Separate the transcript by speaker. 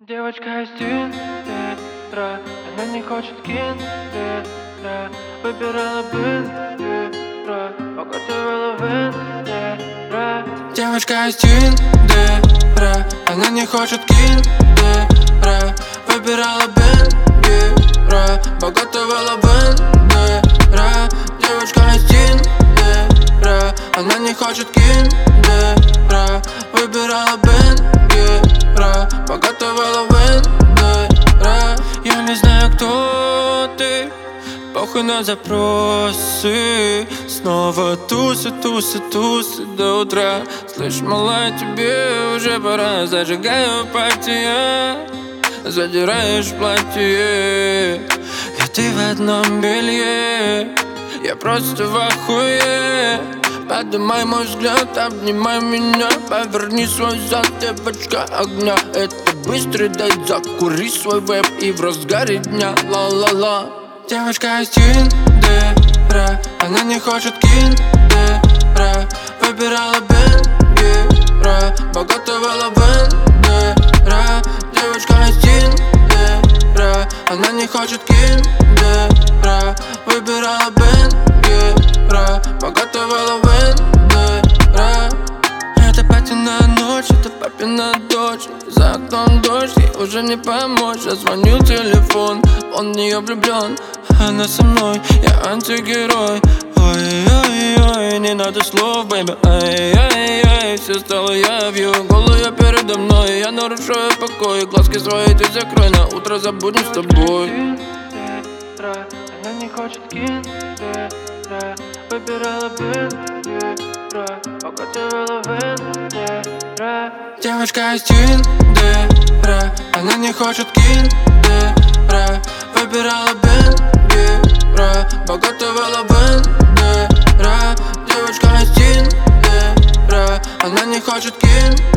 Speaker 1: Девочка из Тиндера, она не хочет киндера. Выбирала бендера, уготовила вендера. Девочка из Тиндера, она не хочет киндера. Выбирала бендера, уготовила вендера. Девочка из Тиндера, она не хочет киндера. Выбирала бендера, уготовила вендера. Я не знаю, кто ты, похуй на запросы. Снова тусы до утра. Слышь, малая, тебе уже пора. Зажигаю пати, задираешь платье, и ты в одном белье. Я просто в ахуе. Поднимай мой взгляд, обнимай меня. Поверни свой зад, девочка огня. Это быстрый дейт, закури свой веб и в разгаре дня. Ла-ла-ла. Девочка из Тиндера, она не хочет киндера. Выбирала бендера, уготовила вендера. Девочка из Тиндера, она не хочет киндера. Выбирала бендера, уготовила вендера. Это папина ночь, это папина дочь. За окном дождь, ей уже не помочь. Я звоню телефон, он в нее влюблен. Она со мной, я антигерой. Ой-ой-ой, не надо слов, бэйби. Ай-яй-яй, все стало явью. Голая передо мной, я нарушаю покой. Глазки свои ты закрой, на утро забудем с тобой. Она не хочет киндера. Выбирала бендера, уготовила вендера. Девочка из Тиндера, она не хочет киндера. Выбирала бендера, уготовила вендера. Девочка из Тиндера, она не хочет киндера.